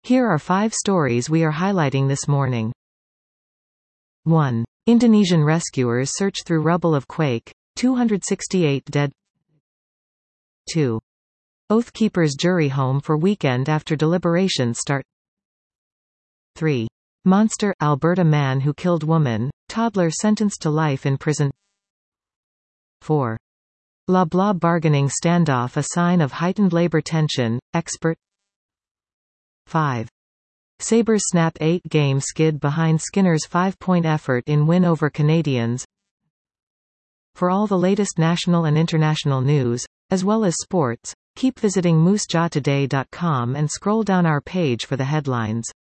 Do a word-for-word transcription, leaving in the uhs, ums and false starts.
Here are five stories we are highlighting this morning. one. Indonesian rescuers search through rubble of quake. two hundred sixty-eight dead. two. Oath Keepers jury home for weekend after deliberations start. three. Monster, Alberta man who killed woman, toddler sentenced to life in prison. four. Blah blah bargaining standoff a sign of heightened labor tension, expert. five. Sabres snap eight game skid behind Skinner's five-point effort in win over Canadians. For all the latest national and international news, as well as sports, keep visiting moose jaw today dot com and scroll down our page for the headlines.